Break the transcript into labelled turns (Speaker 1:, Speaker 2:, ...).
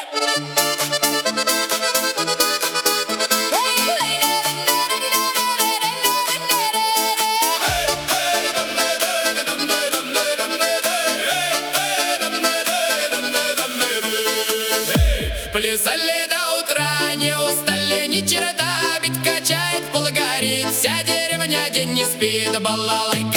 Speaker 1: Плясали до утра, не устали ни черта, бит качает, пол горит, вся деревня день не спит, балалайка.